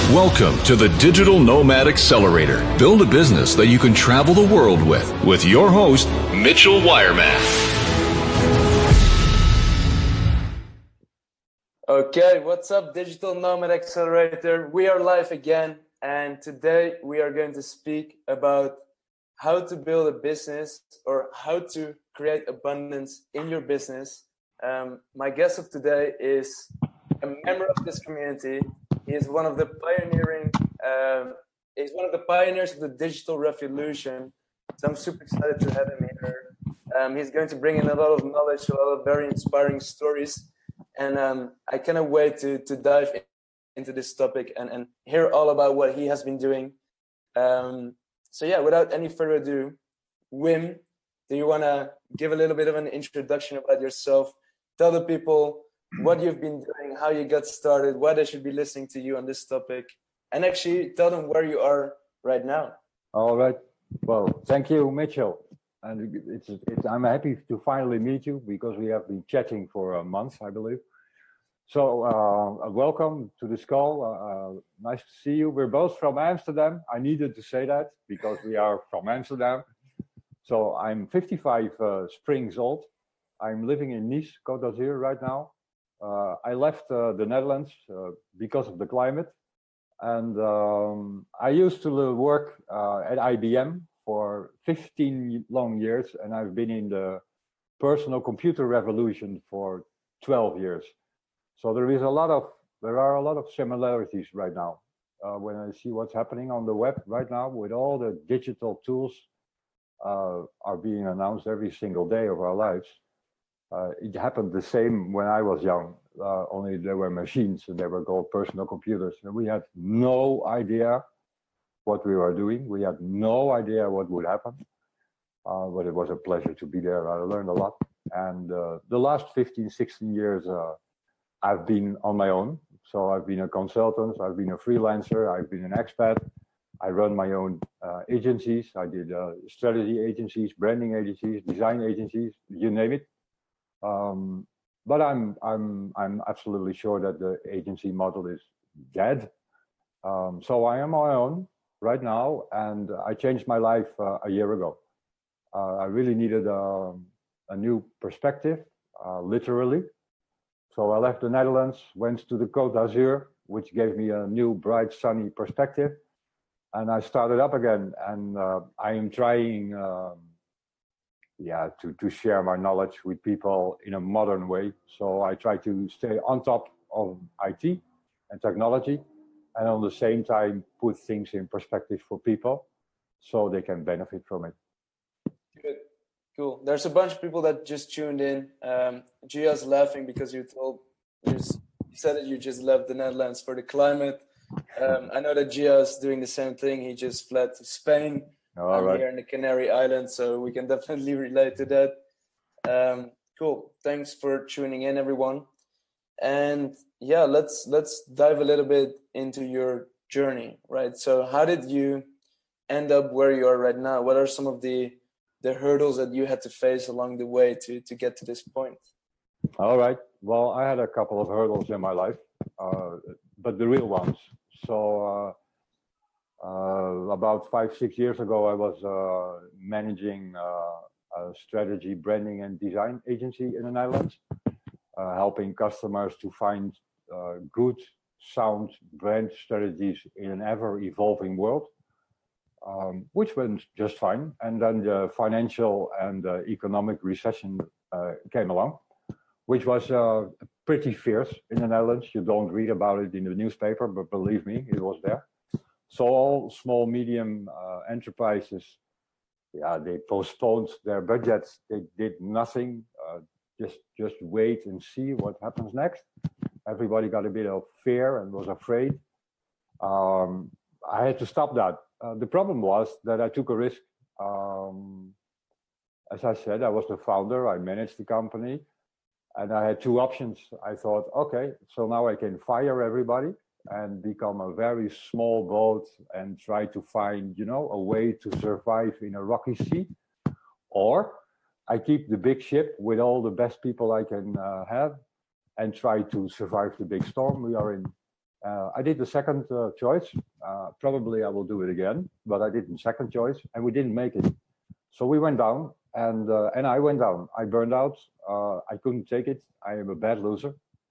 Welcome to the Digital Nomad Accelerator. Build a business that you can travel the world with your host, Mitchell Wireman. Okay, what's up, Digital Nomad Accelerator? We are live again, and today we are going to speak about how to build a business or how to create abundance in your business. My guest of today is a member of this community. He is one of the pioneers of the digital revolution. So I'm super excited to have him here. He's going to bring in a lot of knowledge, a lot of very inspiring stories. And I cannot wait to dive into this topic and hear all about what he has been doing. So yeah, without any further ado, Wim, do you want to give a little bit of an introduction about yourself? Tell the people what you've been doing, how you got started, why they should be listening to you on this topic, and actually tell them where you are right now. All right. Well, thank you, Mitchell. And I'm happy to finally meet you because we have been chatting for a month, I believe. So welcome to this call. Nice to see you. We're both from Amsterdam. I needed to say that because we are from Amsterdam. So I'm 55 springs old. I'm living in Nice, Côte d'Azur right now. I left the Netherlands because of the climate. And I used to work at IBM for 15 long years, and I've been in the personal computer revolution for 12 years. So there are a lot of similarities right now. When I see what's happening on the web right now with all the digital tools are being announced every single day of our lives. It happened the same when I was young, only there were machines and they were called personal computers. And we had no idea what we were doing. We had no idea what would happen, but it was a pleasure to be there. I learned a lot. And the last 15, 16 years, I've been on my own. So I've been a consultant, I've been a freelancer, I've been an expat. I run my own agencies. I did strategy agencies, branding agencies, design agencies, you name it. But I'm absolutely sure that the agency model is dead. So I am on my own right now, and I changed my life a year ago. I really needed a new perspective, literally. So I left the Netherlands, went to the Côte d'Azur, which gave me a new, bright, sunny perspective. And I started up again, and I am trying to share my knowledge with people in a modern way. So I try to stay on top of IT and technology, and at the same time put things in perspective for people so they can benefit from it. Good, cool. There's a bunch of people that just tuned in. Gia's laughing because you said that you just left the Netherlands for the climate. I know that Gia's doing the same thing. He just fled to Spain. I'm here in the Canary Islands, so we can definitely relate to that. Cool. Thanks for tuning in, everyone. And yeah, let's dive a little bit into your journey, right? So how did you end up where you are right now? What are some of the hurdles that you had to face along the way to get to this point? All right. Well, I had a couple of hurdles in my life, but the real ones. So about 5-6 years ago, I was managing a strategy, branding, and design agency in the Netherlands, helping customers to find good, sound brand strategies in an ever-evolving world, which went just fine. And then the financial and economic recession came along, which was pretty fierce in the Netherlands. You don't read about it in the newspaper, but believe me, it was there. So all small, medium enterprises, they postponed their budgets. They did nothing, just wait and see what happens next. Everybody got a bit of fear and was afraid. I had to stop that. The problem was that I took a risk. As I said, I was the founder. I managed the company. And I had two options. I thought, okay, so now I can fire everybody and become a very small boat and try to find, a way to survive in a rocky sea. Or I keep the big ship with all the best people I can have and try to survive the big storm we are in. I did the second choice. Probably I will do it again, but I did the second choice and we didn't make it. So we went down and I went down. I burned out. I couldn't take it. I am a bad loser.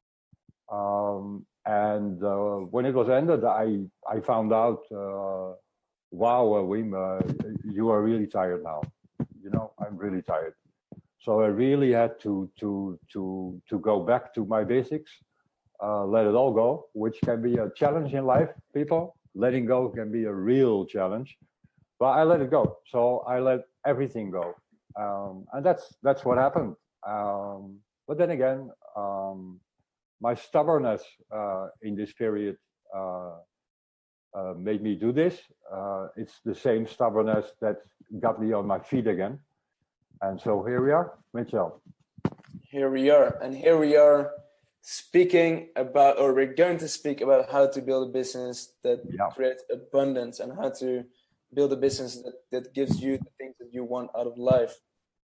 And when it was ended, I found out, wow, Wim, you are really tired now. You know, I'm really tired. So I really had to go back to my basics, let it all go, which can be a challenge in life, people. Letting go can be a real challenge, but I let it go. So I let everything go, and that's what happened. But then again, my stubbornness in this period made me do this. It's the same stubbornness that got me on my feet again. And so here we are, Mitchell. Here we are, and here we are speaking about, or we're going to speak about how to build a business that creates abundance and how to build a business that gives you the things that you want out of life.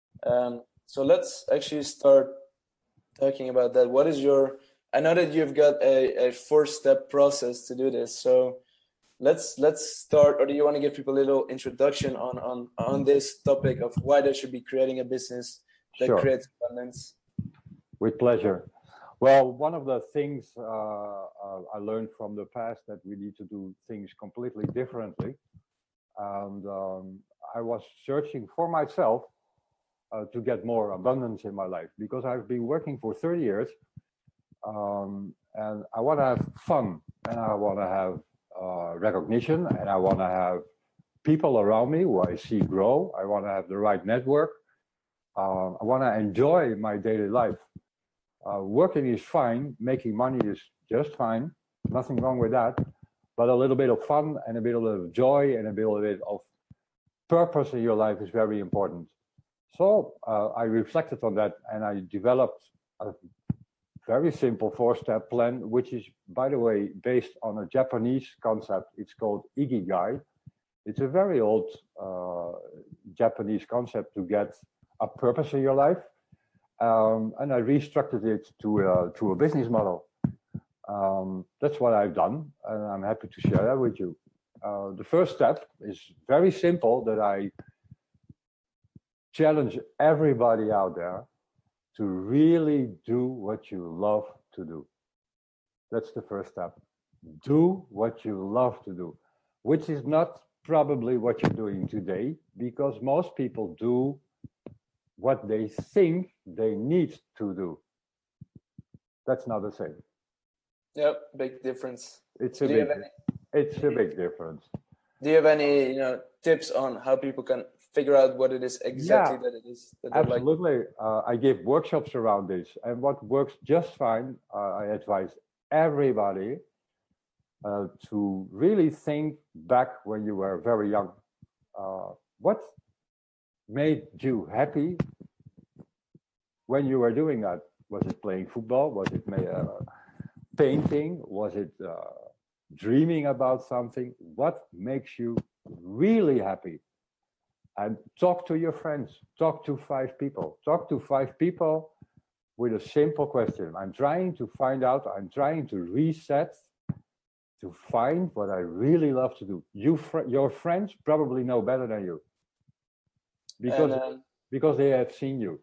So let's actually start talking about that. What is your, I know that you've got a 4-step process to do this. So let's start, or do you want to give people a little introduction on this topic of why they should be creating a business that creates abundance? With pleasure. Well, one of the things I learned from the past that we need to do things completely differently. And I was searching for myself to get more abundance in my life, because I've been working for 30 years and I want to have fun, and I want to have recognition, and I want to have people around me who I see grow. I want to have the right network. I want to enjoy my daily life. Working is fine, making money is just fine, nothing wrong with that, but a little bit of fun and a bit of joy and a bit of purpose in your life is very important. So I reflected on that, and I developed a very simple 4-step plan, which is, by the way, based on a Japanese concept. It's called Ikigai. It's a very old Japanese concept to get a purpose in your life. And I restructured it to a business model. That's what I've done, and I'm happy to share that with you. The first step is very simple, that I challenge everybody out there to really do what you love to do. That's the first step. Do what you love to do, which is not probably what you're doing today, because most people do what they think they need to do. That's not the same. Yep, big difference. It's a big difference. Do you have any tips on how people can figure out what it is exactly that it is that they like? Absolutely. I give workshops around this, and what works just fine, I advise everybody to really think back when you were very young. What made you happy when you were doing that? Was it playing football? Was it painting? Was it dreaming about something? What makes you really happy? And talk to your friends. Talk to 5 people. Talk to 5 people with a simple question. I'm trying to find out, I'm trying to reset to find what I really love to do. Your friends probably know better than you, because they have seen you.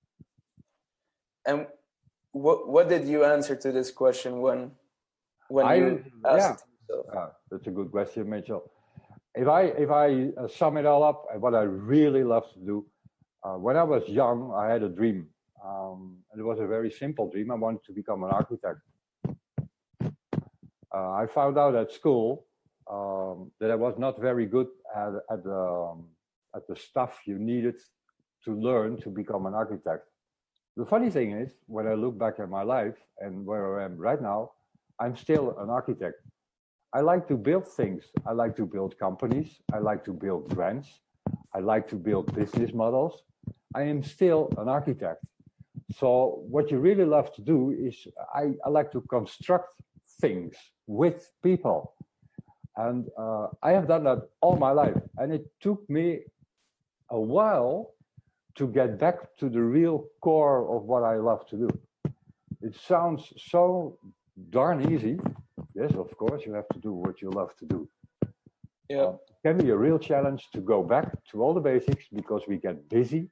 And what did you answer to this question when you asked yourself? That's a good question, Mitchell. If I sum it all up, what I really love to do, when I was young, I had a dream. And it was a very simple dream. I wanted to become an architect. I found out at school that I was not very good at the stuff you needed to learn to become an architect. The funny thing is, when I look back at my life and where I am right now, I'm still an architect. I like to build things. I like to build companies. I like to build brands. I like to build business models. I am still an architect. So what you really love to do is I like to construct things with people. And I have done that all my life. And it took me a while to get back to the real core of what I love to do. It sounds so darn easy. Yes, of because you have to do what you love to do. Yeah. It can be a real challenge to go back to all the basics because we get busy.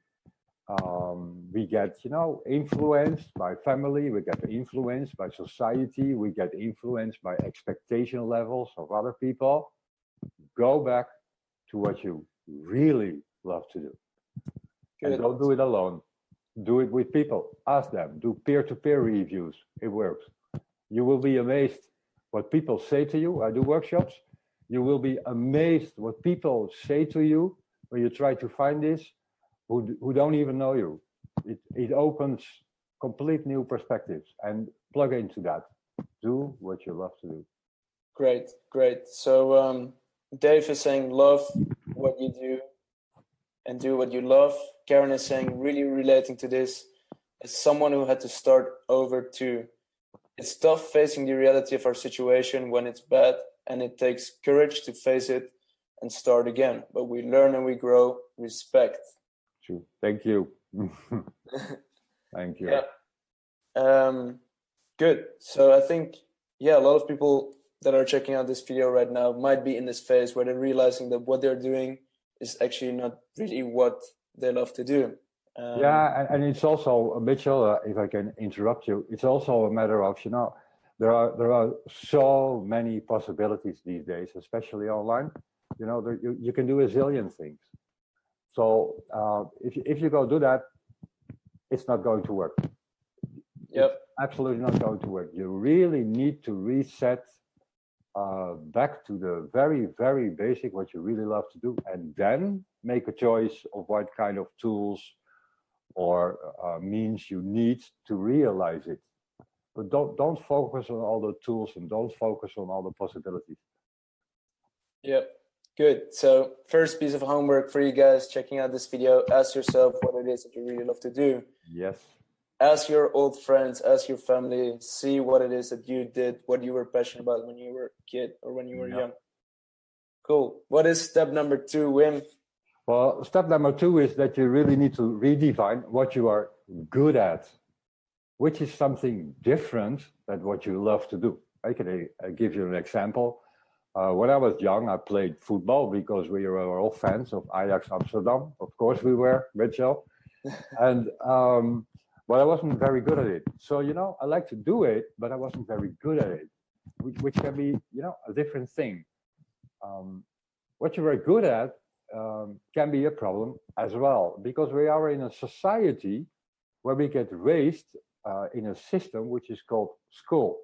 We get, influenced by family, we get influenced by society, we get influenced by expectation levels of other people. Go back to what you really love to do. Good. And don't do it alone. Do it with people. Ask them. Do peer-to-peer reviews. It works. You will be amazed what people say to you. I do workshops. You will be amazed what people say to you when you try to find this, who don't even know you. It opens complete new perspectives, and plug into that. Do what you love to do. Great, great. So Dave is saying love what you do and do what you love. Karen is saying, really relating to this, as someone who had to start over too. It's tough facing the reality of our situation when it's bad, and it takes courage to face it and start again. But we learn and we grow. Respect. True. Thank you. Thank you. Yeah. Good. So I think, a lot of people that are checking out this video right now might be in this phase where they're realizing that what they're doing is actually not really what they love to do. And it's also, Mitchell, if I can interrupt you, it's also a matter of, there are so many possibilities these days, especially online. You can do a zillion things. So if you go do that, it's not going to work. Yep. It's absolutely not going to work. You really need to reset back to the very, very basic, what you really love to do, and then make a choice of what kind of tools or means you need to realize it. But don't focus on all the tools and don't focus on all the possibilities. Yep. Good. So first piece of homework for you guys checking out this video, ask yourself what it is that you really love to do. Yes. Ask your old friends, ask your family, see what it is that you did, what you were passionate about when you were a kid or when you were young. Cool. What is step number 2, Wim? Well, step number 2 is that you really need to redefine what you are good at, which is something different than what you love to do. I can give you an example. When I was young, I played football because we were all fans of Ajax Amsterdam. Of course we were, Mitchell. And but I wasn't very good at it. So, I like to do it, but I wasn't very good at it, which can be, a different thing. What you're very good at can be a problem as well, because we are in a society where we get raised in a system which is called school.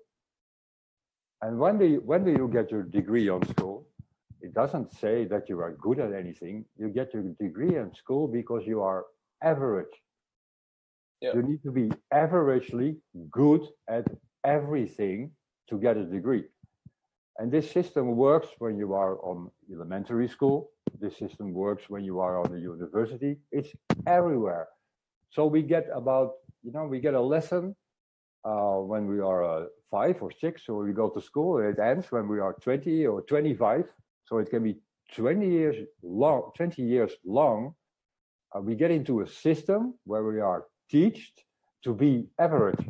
And when do you get your degree on school? It doesn't say that you are good at anything. You get your degree in school because you are average. Yep. You need to be averagely good at everything to get a degree. And this system works when you are on elementary school. This system works when you are on the university. It's everywhere. So we get we get a lesson when we are 5 or 6, or we go to school, and it ends when we are 20 or 25. So it can be 20 years long. We get into a system where we are taught to be average.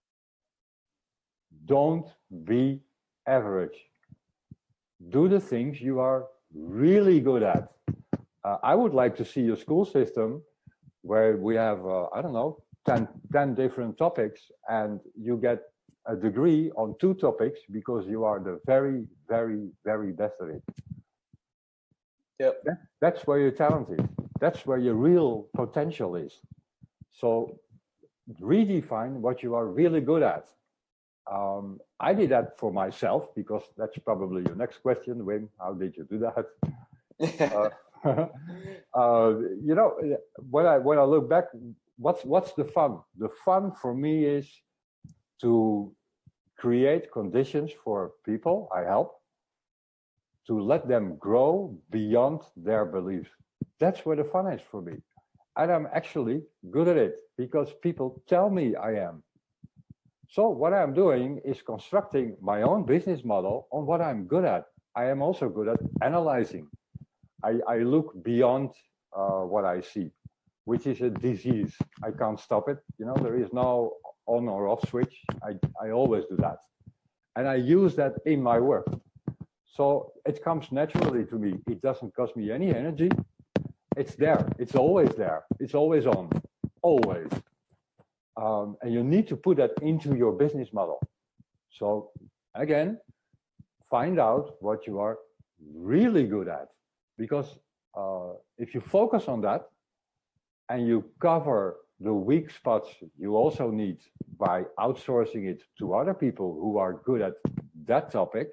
Don't be average. Do the things you are really good at. I would like to see a school system where we have, 10 different topics, and you get a degree on 2 topics because you are the very, very, very best at it. Yep. That's where your talent is. That's where your real potential is. So redefine what you are really good at. I did that for myself, because that's probably your next question, Wim. How did you do that? When I look back, what's the fun? The fun for me is to create conditions for people I help to let them grow beyond their beliefs. That's where the fun is for me. And I'm actually good at it because people tell me I am. So what I'm doing is constructing my own business model on what I'm good at. I am also good at analyzing. I look beyond what I see, which is a disease. I can't stop it. There is no on or off switch. I always do that. And I use that in my work. So it comes naturally to me. It doesn't cost me any energy. It's there. It's always there. It's always on. Always. And you need to put that into your business model. So again, find out what you are really good at. Because if you focus on that and you cover the weak spots you also need by outsourcing it to other people who are good at that topic,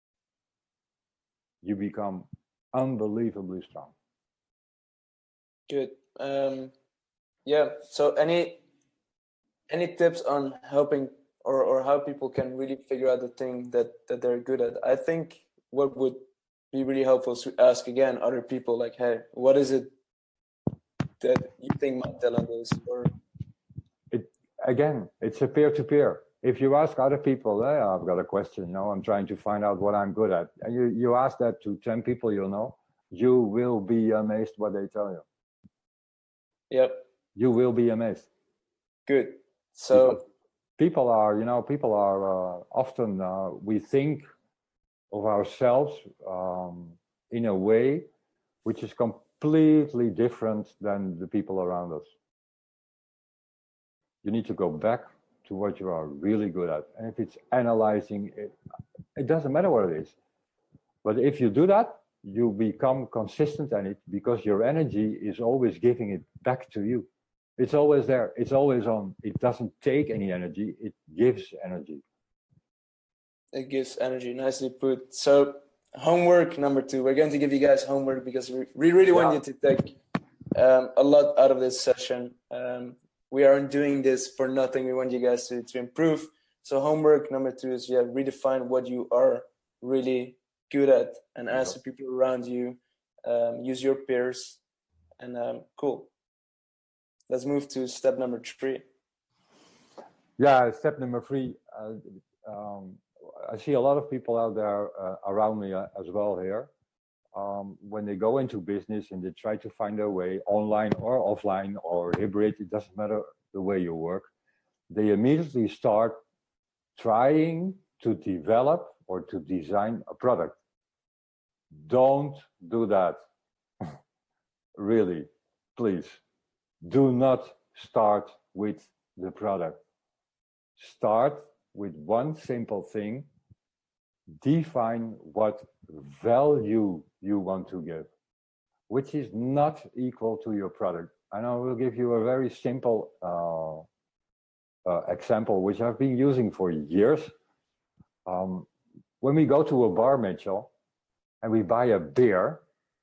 you become unbelievably strong. Good. Yeah. So any tips on helping or how people can really figure out the thing that they're good at? I think what would be really helpful is to ask again other people, like, hey, what is it that you think my talent is? Or again, it's a peer-to-peer. If you ask other people, hey, I've got a question, you know, I'm trying to find out what I'm good at, and you ask that to 10 people, you know, you will be amazed what they tell you. Yep. You will be amazed. Good. So because people are, you know, often, we think of ourselves in a way which is completely different than the people around us. You need to go back to what you are really good at. And if it's analyzing, it doesn't matter what it is. But if you do that, you become consistent in it because your energy is always giving it back to you. It's always there. It's always on. It doesn't take any energy. It gives energy. It gives energy. Nicely put. So homework number 2. We're going to give you guys homework because we really want you to take a lot out of this session. We aren't doing this for nothing. We want you guys to improve. So homework number 2 is redefine what you are really good at and ask the people around you. Use your peers, and cool. Let's move to step number 3. Yeah, step number 3. I see a lot of people out there around me as well here. When they go into business and they try to find their way online or offline or hybrid, it doesn't matter the way you work, they immediately start trying to develop or to design a product. Don't do that. Really, please. Do not start with the product. Start with one simple thing. Define what value you want to give, which is not equal to your product. And I will give you a very simple example, which I've been using for years. When we go to a bar, Mitchell, and we buy a beer,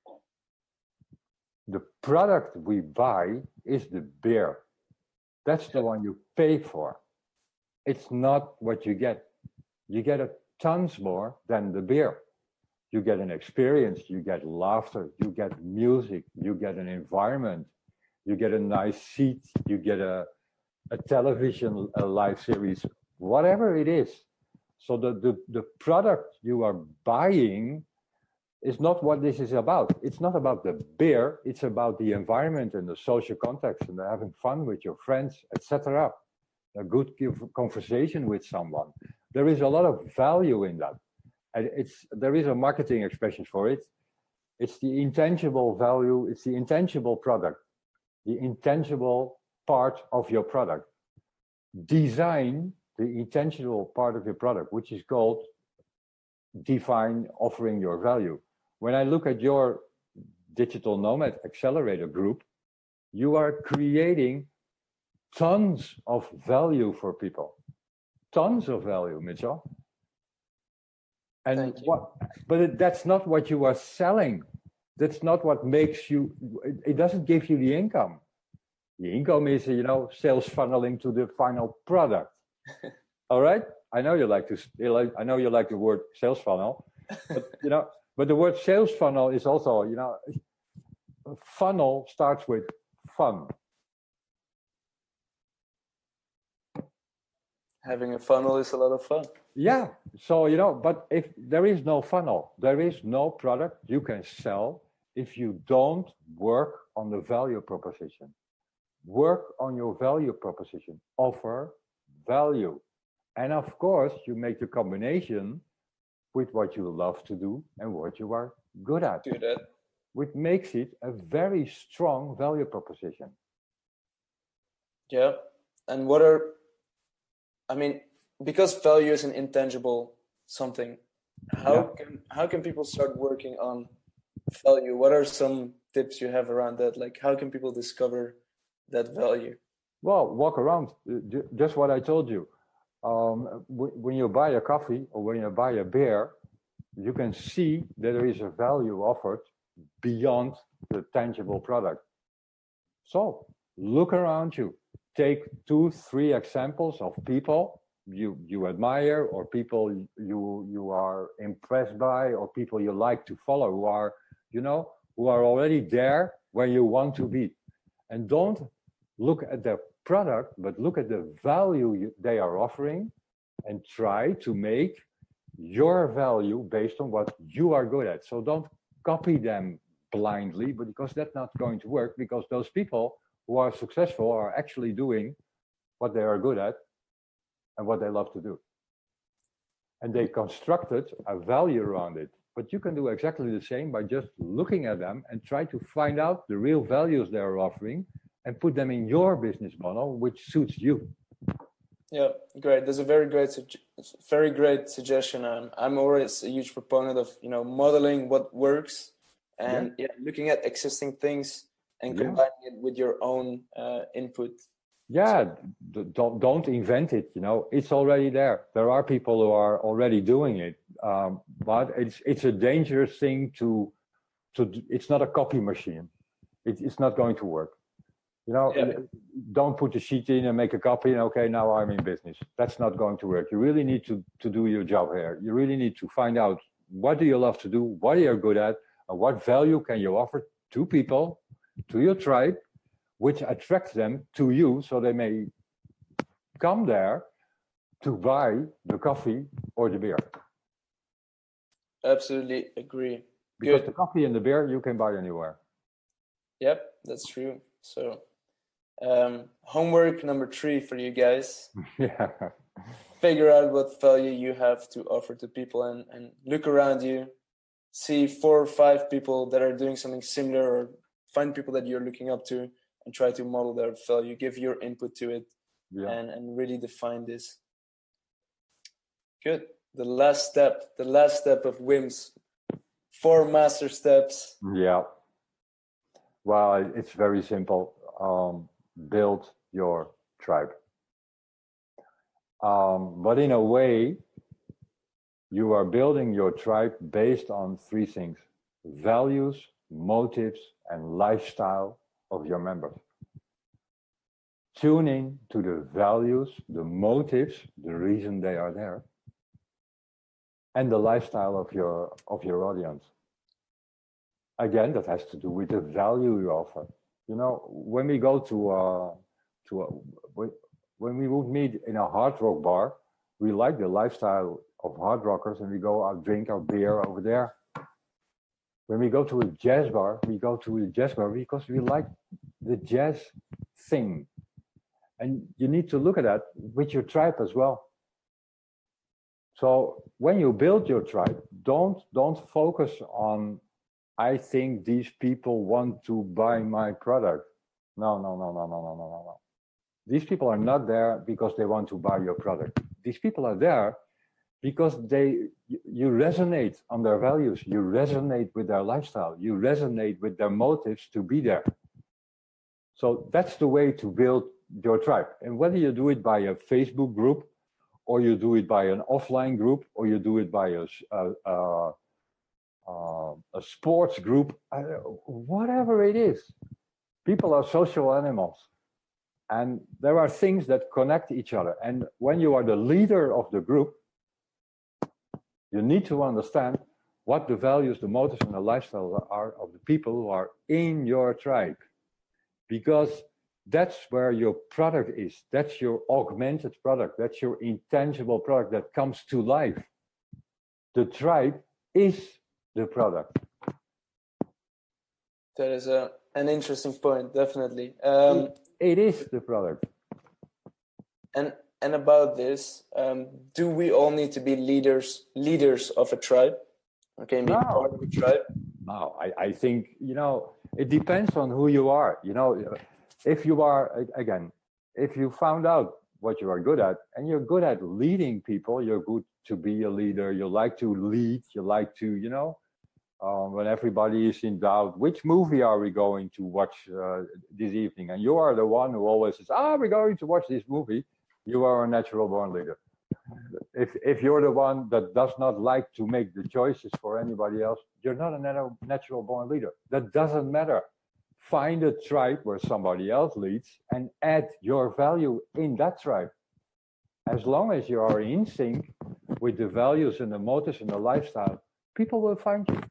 the product we buy is the beer. That's the one you pay for. It's not what you get. You get a tons more than the beer. You get an experience, you get laughter, you get music, you get an environment, you get a nice seat, you get a television, a live series, whatever it is. So the product you are buying is not what this is about. It's not about the beer, it's about the environment and the social context and having fun with your friends, etc. A good conversation with someone. There is a lot of value in that. And there is a marketing expression for it. It's the intangible value, it's the intangible product, the intangible part of your product. Design the intangible part of your product, which is called define offering your value. When I look at your Digital Nomad Accelerator group, you are creating tons of value for people. Tons of value, Mitchell. And that's not what you are selling. That's not what makes you, it doesn't give you the income. The income is, you know, sales funneling to the final product. All right? I know you like the word sales funnel, but you know, but the word sales funnel is also, you know, funnel starts with fun. Having a funnel is a lot of fun. Yeah. So, you know, but if there is no funnel, there is no product you can sell if you don't work on the value proposition. Work on your value proposition. Offer value. And of course, you make the combination with what you love to do and what you are good at, Do that. which makes it a very strong value proposition. Yeah. And because value is an intangible something, how can people start working on value? What are some tips you have around that? Like, how can people discover that value? Well, walk around, just what I told you. When you buy a coffee or when you buy a beer, you can see that there is a value offered beyond the tangible product. So look around you. Take 2-3 examples of people you admire, or people you are impressed by, or people you like to follow, who are already there where you want to be. And don't look at the product, but look at the value they are offering, and try to make your value based on what you are good at. So don't copy them blindly, but because that's not going to work, because those people who are successful are actually doing what they are good at and what they love to do. And they constructed a value around it. But you can do exactly the same by just looking at them and try to find out the real values they are offering and put them in your business model, which suits you. Yeah, great. That's a very great suggestion. I'm always a huge proponent of modeling what works and looking at existing things and combining it with your own input. Yeah, don't invent it. It's already there. There are people who are already doing it, but it's a dangerous thing to. It's not a copy machine. It's not going to work. Don't put the sheet in and make a copy and okay, now I'm in business. That's not going to work. You really need to do your job here. You really need to find out what do you love to do, what are you good at, and what value can you offer to people, to your tribe, which attracts them to you so they may come there to buy the coffee or the beer. Absolutely agree. Because the coffee and the beer you can buy anywhere. Yep, that's true. So homework number 3 for you guys. Figure out what value you have to offer to people and look around you. See 4 or 5 people that are doing something similar, or find people that you're looking up to and try to model their value, give your input to it, and really define this. Good. The last step of Wim's 4 master steps. Yeah. Well, it's very simple. Build your tribe. But in a way, you are building your tribe based on 3 things: values, motives, and lifestyle of your members. Tune in to the values, the motives, the reason they are there, and the lifestyle of your audience. Again, that has to do with the value you offer. When we go when we would meet in a hard rock bar, we like the lifestyle of hard rockers, and we go out drink our beer over there. When we go to a jazz bar, we go to a jazz bar because we like the jazz thing. And you need to look at that with your tribe as well. So when you build your tribe, don't focus on, I think these people want to buy my product. No. These people are not there because they want to buy your product. These people are there because you resonate on their values, you resonate with their lifestyle, you resonate with their motives to be there. So that's the way to build your tribe. And whether you do it by a Facebook group, or you do it by an offline group, or you do it by a sports group, whatever it is, people are social animals. And there are things that connect each other. And when you are the leader of the group, you need to understand what the values, the motives, and the lifestyle are of the people who are in your tribe. Because that's where your product is. That's your augmented product. That's your intangible product that comes to life. The tribe is the product. That is an interesting point, definitely. It is the product. And and about this, do we all need to be leaders of a tribe? Okay, be part of a tribe? No, I think, it depends on who you are. If you are, again, if you found out what you are good at and you're good at leading people, you're good to be a leader, you like to lead, you like to, when everybody is in doubt, which movie are we going to watch this evening? And you are the one who always says, we're going to watch this movie. You are a natural born leader. If you're the one that does not like to make the choices for anybody else, you're not a natural born leader. That doesn't matter. Find a tribe where somebody else leads and add your value in that tribe. As long as you are in sync with the values and the motives and the lifestyle, people will find you.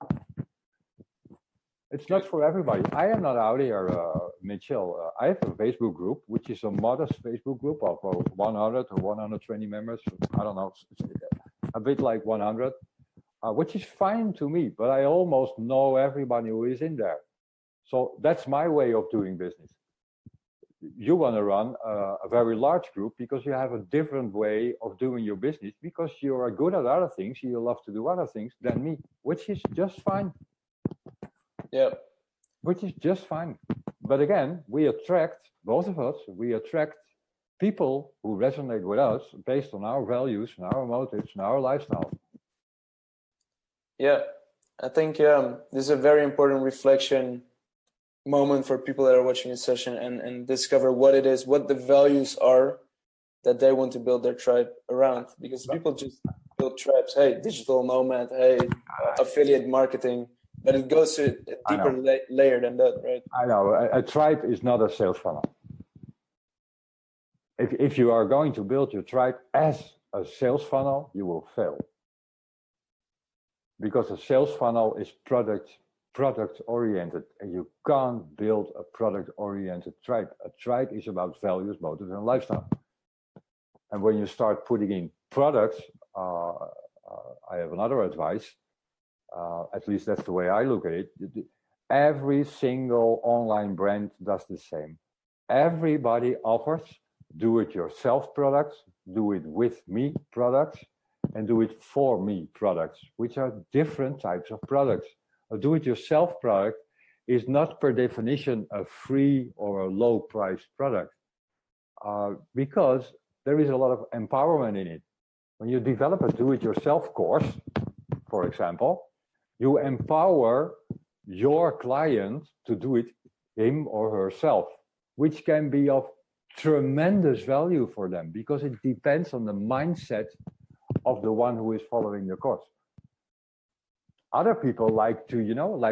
It's not for everybody. I am not out here, Mitchell. I have a Facebook group, which is a modest Facebook group of 100 or 120 members. I don't know, a bit like 100, which is fine to me, but I almost know everybody who is in there. So that's my way of doing business. You want to run a very large group because you have a different way of doing your business, because you are good at other things, you love to do other things than me, which is just fine. Yeah. Which is just fine. But again, we attract, both of us, we attract people who resonate with us based on our values and our motives and our lifestyle. Yeah, I think this is a very important reflection moment for people that are watching this session and discover what it is, what the values are that they want to build their tribe around. Because people just build tribes. Hey, digital nomad. Hey, affiliate marketing. But it goes to a deeper layer than that, right? I know. A tribe is not a sales funnel. If you are going to build your tribe as a sales funnel, you will fail. Because a sales funnel is product oriented, and you can't build a product oriented tribe. A tribe is about values, motives, and lifestyle. And when you start putting in products, I have another advice. At least that's the way I look at it. Every single online brand does the same. Everybody offers do-it-yourself products, do-it-with-me products, and do-it-for-me products, which are different types of products. A do-it-yourself product is not per definition a free or a low-priced product, because there is a lot of empowerment in it. When you develop a do-it-yourself course, for example, you empower your client to do it him or herself, which can be of tremendous value for them, because it depends on the mindset of the one who is following the course. Other people like to,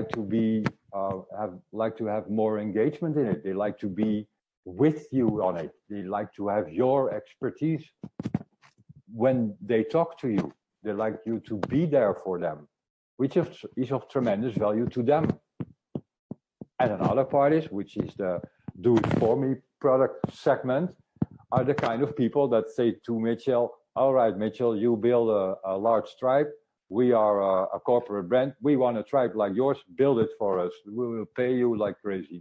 like to have more engagement in it. They like to be with you on it. They like to have your expertise when they talk to you. They like you to be there for them, which is of tremendous value to them. And another part is, which is the do-it-for-me product segment, are the kind of people that say to Mitchell, all right, Mitchell, you build a large tribe. We are a corporate brand. We want a tribe like yours. Build it for us. We will pay you like crazy.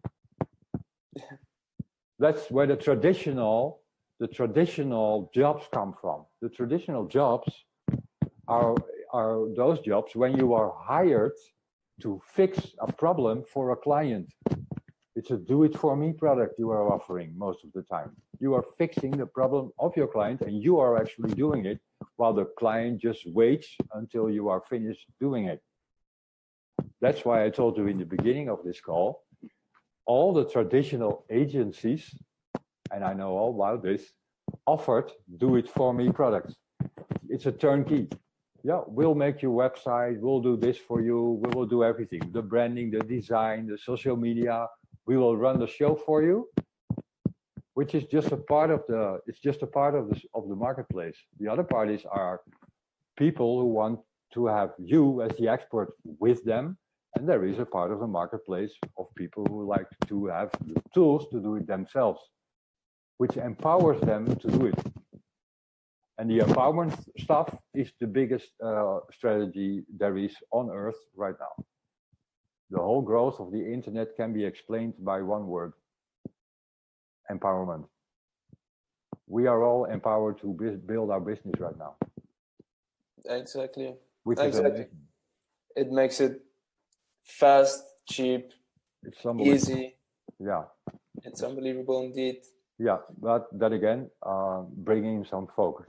That's where the traditional jobs come from. The traditional jobs are those jobs when you are hired to fix a problem for a client. It's a do-it-for-me product you are offering most of the time. You are fixing the problem of your client, and you are actually doing it while the client just waits until you are finished doing it. That's why I told you in the beginning of this call, all the traditional agencies, and I know all about this, offered do-it-for-me products. It's a turnkey. Yeah, we'll make your website, we'll do this for you, we will do everything. The branding, the design, the social media, we will run the show for you, which is just a part of the, it's just a part of the marketplace. The other parties are people who want to have you as the expert with them. And there is a part of the marketplace of people who like to have the tools to do it themselves, which empowers them to do it. And the empowerment stuff is the biggest strategy there is on earth right now. The whole growth of the internet can be explained by one word: empowerment. we are all empowered to build our business right now. Exactly. Which is amazing. It makes it fast, cheap, it's unbelievable. Easy. Yeah. It's unbelievable indeed. Yeah, but then again, bringing some focus.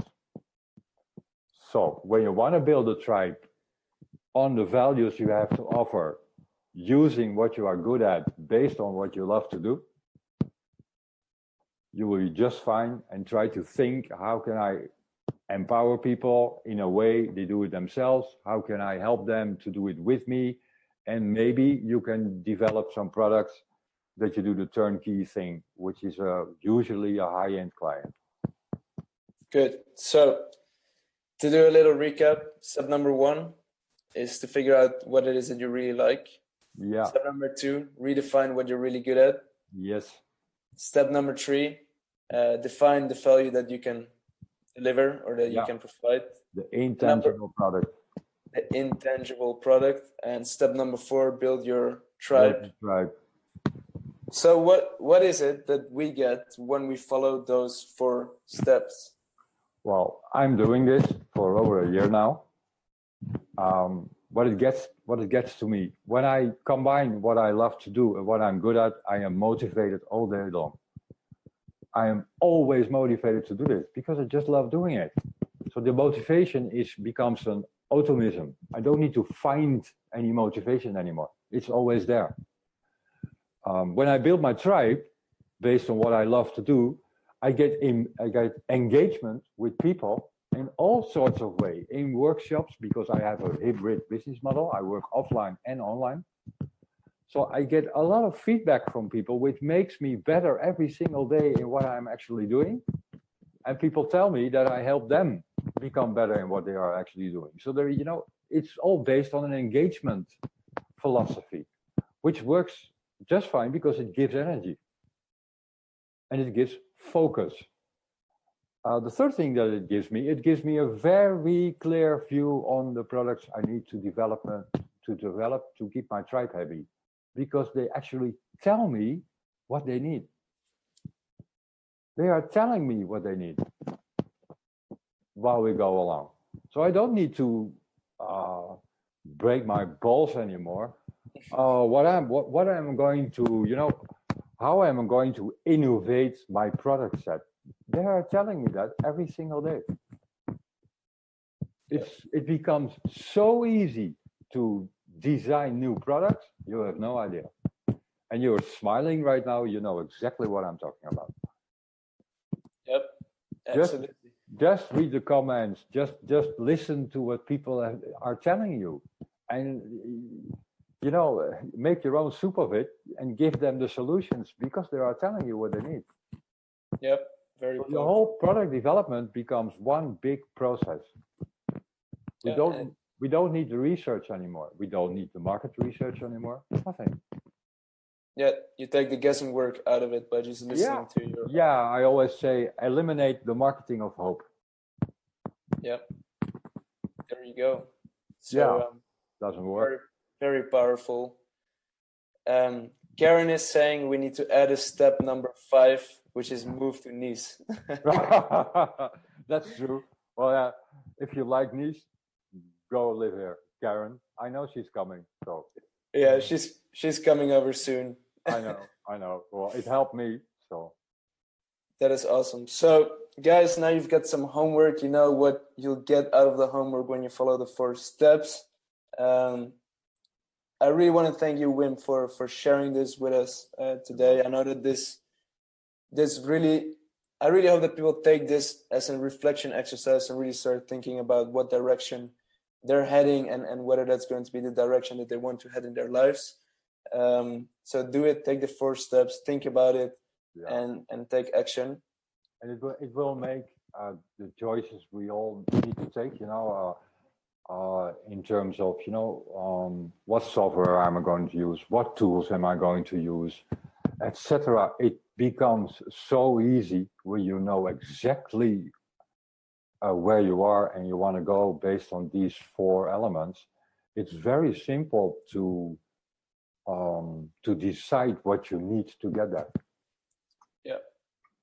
So when you want to build a tribe on the values you have to offer, using what you are good at based on what you love to do, you will be just fine. And try to think, how can I empower people in a way they do it themselves? How can I help them to do it with me? And maybe you can develop some products that you do the turnkey thing, which is usually a high-end client. Good. So to do a little recap, step number 1 is to figure out what it is that you really like. Yeah. Step number 2, redefine what you're really good at. Yes. Step number 3, define the value that you can deliver or that you can provide. The intangible product. The intangible product. And step number 4, build your tribe. So what is it that we get when we follow those 4 steps? Well, I'm doing this for over a year now. What it gets to me, when I combine what I love to do and what I'm good at, I am motivated all day long. I am always motivated to do this because I just love doing it. So the motivation becomes an automatism. I don't need to find any motivation anymore. It's always there. When I build my tribe based on what I love to do, I get engagement with people in all sorts of ways, in workshops, because I have a hybrid business model. I work offline and online. So I get a lot of feedback from people, which makes me better every single day in what I'm actually doing. And people tell me that I help them become better in what they are actually doing. So there, it's all based on an engagement philosophy, which works just fine because it gives energy and it gives focus. The third thing that it gives me a very clear view on the products I need to develop to keep my tribe happy, because they actually tell me what they need. They are telling me what they need while we go along. So I don't need to break my balls anymore. What I'm going to, how am I going to innovate my product set? They are telling me that every single day. It becomes so easy to design new products, you have no idea. And you're smiling right now, you know exactly what I'm talking about. Yep, absolutely. Just read the comments, just listen to what people are telling you. And make your own soup of it and give them the solutions because they are telling you what they need. Yep, very so the whole product development becomes one big process. We don't need the research anymore. We don't need the market research anymore. Nothing. Yeah, you take the guessing work out of it by just listening to your... Yeah, I always say eliminate the marketing of hope. Yep. There you go. So, doesn't work. Very powerful. Karen is saying we need to add a step number 5, which is move to Nice. That's true. Well, if you like Nice, go live here, Karen. I know she's coming. So yeah, she's coming over soon. I know. Well, it helped me. So that is awesome. So guys, now you've got some homework. You know what you'll get out of the homework when you follow the 4 steps. I really want to thank you, Wim, for sharing this with us today. I know that I really hope that people take this as a reflection exercise and really start thinking about what direction they're heading and whether that's going to be the direction that they want to head in their lives. So do it, take the 4 steps, think about it, and take action. And it will make the choices we all need to take, in terms of, what software am I going to use, what tools am I going to use, etc. It becomes so easy when you know exactly where you are and you want to go based on these 4 elements. It's very simple to decide what you need to get there. Yeah.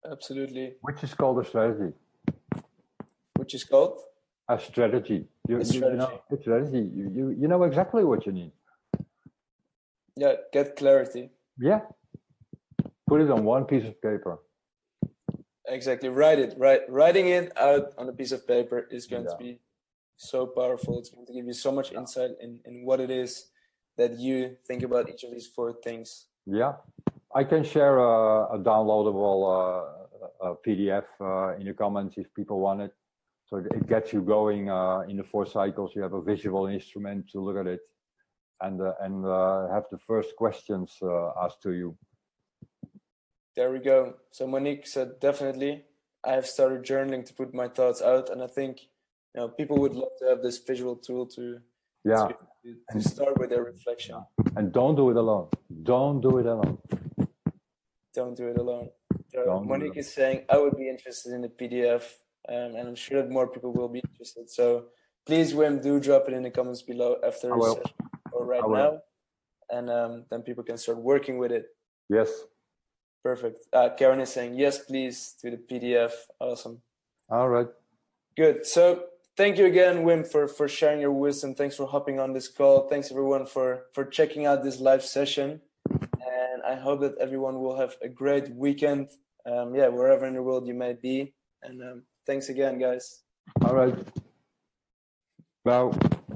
Absolutely. which is called a strategy. Which is called? A strategy. You know, a strategy. You know exactly what you need. Yeah, get clarity. Yeah. Put it on one piece of paper. Exactly. Write it. Writing it out on a piece of paper is going to be so powerful. It's going to give you so much insight in what it is that you think about each of these 4 things. Yeah. I can share a downloadable PDF in the comments if people want it. So it gets you going in the 4 cycles. You have a visual instrument to look at it and have the first questions asked to you. There we go. So Monique said, definitely, I have started journaling to put my thoughts out. And I think people would love to have this visual tool to start with their reflection. And don't do it alone. Don't do it alone. Don't do it alone. Monique is saying, I would be interested in the PDF. And I'm sure that more people will be interested. So please, Wim, do drop it in the comments below after the session or right now. And then people can start working with it. Yes. Perfect. Karen is saying, yes, please, to the PDF. Awesome. All right. Good. So thank you again, Wim, for sharing your wisdom. Thanks for hopping on this call. Thanks, everyone, for checking out this live session. And I hope that everyone will have a great weekend, wherever in the world you may be. And thanks again, guys. All right. Bye.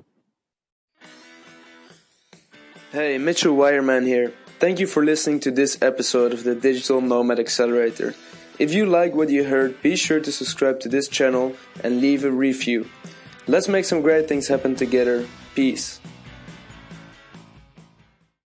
Hey, Mitchell Wireman here. Thank you for listening to this episode of the Digital Nomad Accelerator. If you like what you heard, be sure to subscribe to this channel and leave a review. Let's make some great things happen together. Peace.